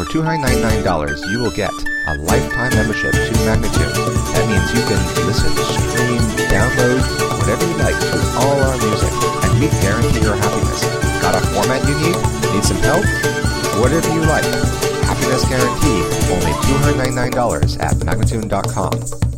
For $299, you will get a lifetime membership to Magnatune. That means you can listen, stream, download, whatever you like to all our music, and we guarantee your happiness. Got a format you need? Need some help? Whatever you like. Happiness guaranteed. Only $299 at Magnatune.com.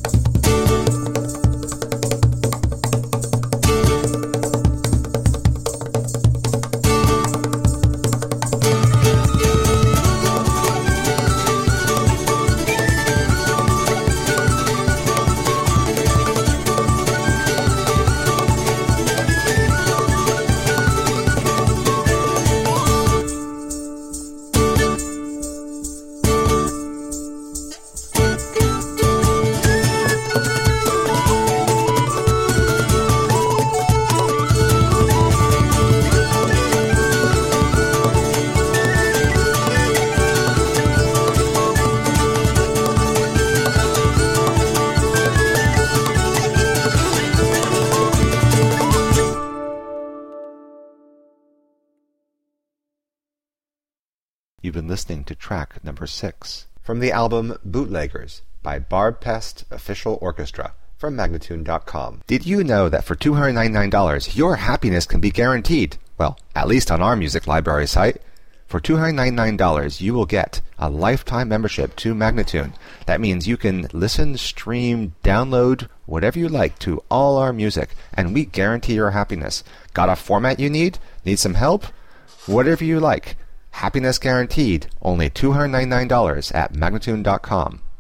You've been listening to track number 6 from the album Bootleggers by Barb Pest Official Orchestra from Magnatune.com. Did you know that for $299 your happiness can be guaranteed? Well, at least on our music library site. For $299 you will get a lifetime membership to Magnatune. That means you can listen, stream, download, whatever you like to all our music, and we guarantee your happiness. Got a format you need? Need some help? Whatever you like. Happiness guaranteed. Only $299 at Magnatune.com.